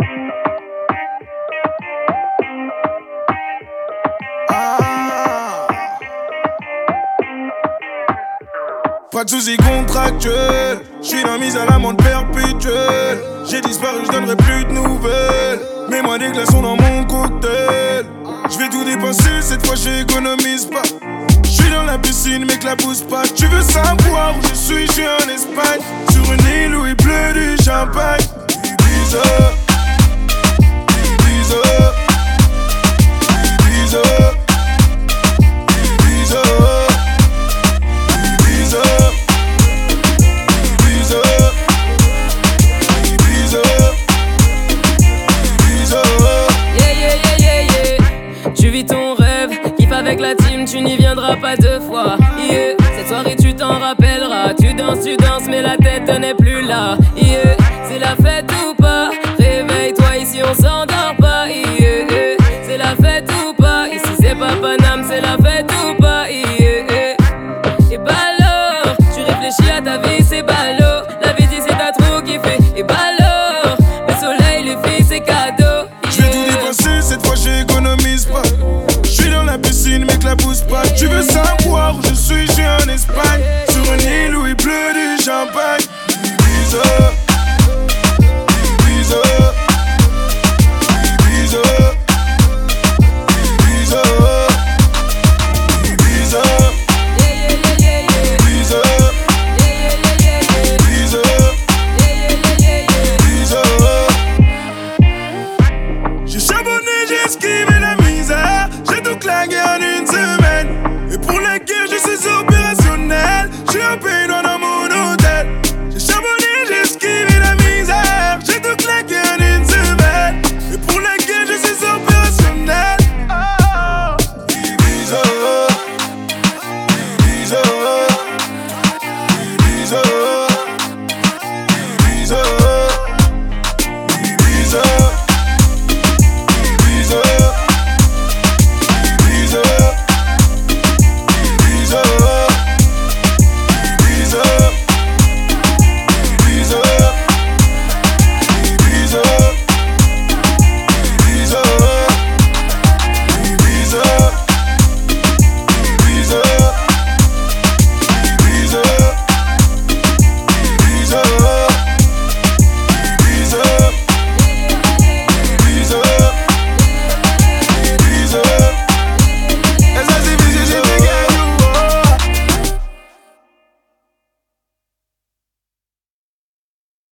Pas de soucis contractuels, j'suis la mise à l'amende perpétuelle. J'ai disparu, j'donnerai plus de nouvelles. Mets-moi des glaçons dans mon cocktail. J'vais tout dépenser, cette fois j'économise pas. J'suis dans la piscine, mais que la pousse pas. Tu veux savoir où je suis en Espagne. Sur une île où il pleut du champagne. Ibiza, Ibiza, Ibiza, Ibiza, Ibiza, Ibiza, Ibiza, Ibiza. Yeah, yeah, yeah, yeah, yeah. Tu vis ton rêve, kiffe avec la team, tu n'y viendras pas deux fois. Yeah. Cette soirée tu t'en rappelleras. Tu danses, mais la tête n'est plus